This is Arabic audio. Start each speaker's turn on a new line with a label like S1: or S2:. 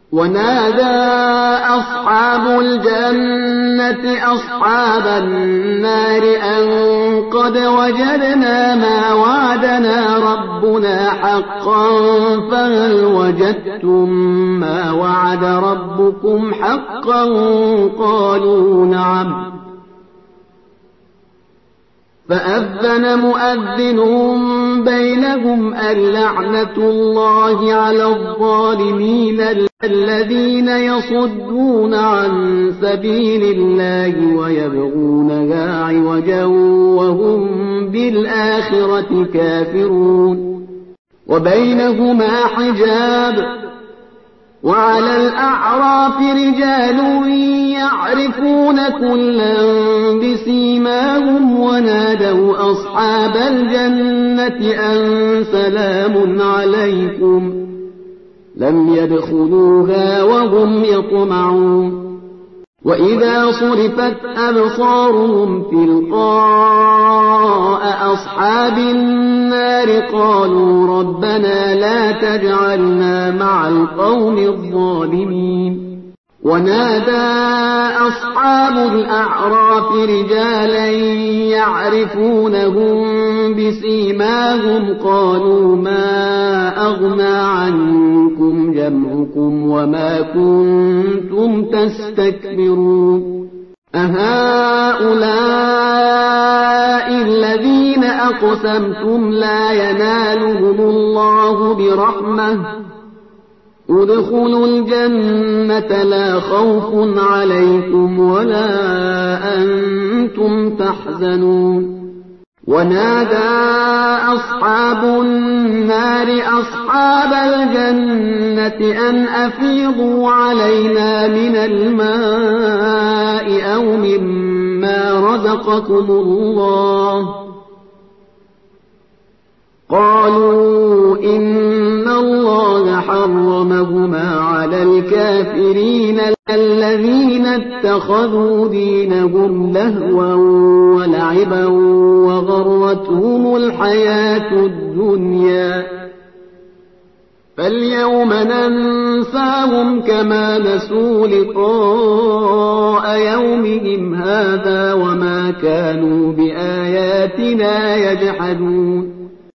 S1: ونادى أصحاب الجنة أصحاب النار أن قد وجدنا ما وعدنا ربنا حقا فهل وجدتم ما وعد ربكم حقا قالوا نعم فأذن مؤذن بينهم اللعنة الله على الظالمين الذين يصدون عن سبيل الله ويبغونها عوجا وهم بالآخرة كافرون وبينهما حجاب وعلى الأعراف رجال يعرفون كلا بسيماهم ونادوا أصحاب الجنة أن سلام عليكم لم يدخلوها وهم يطمعون وإذا صرفت أبصارهم تلقاء أصحاب النار قالوا ربنا لا تجعلنا مع القوم الظالمين ونادى أصحاب الأعراف رجالا يعرفونهم بسيماهم قالوا ما أغنى عنكم جمعكم وما كنتم تستكبرون أهؤلاء الذين أقسمتم لا ينالهم الله برحمة ادخلوا الجنة لا خوف عليكم ولا أنتم تحزنون ونادى أصحاب النار أصحاب الجنة أن أفيضوا علينا من الماء أو مما رزقكم الله قالوا إن الله حرمهما على الكافرين الذين اتخذوا دينهم لهوا ولعبا وغرتهم الحياة الدنيا فاليوم ننساهم كما نسوا لقاء يومهم هذا وما كانوا بآياتنا يجحدون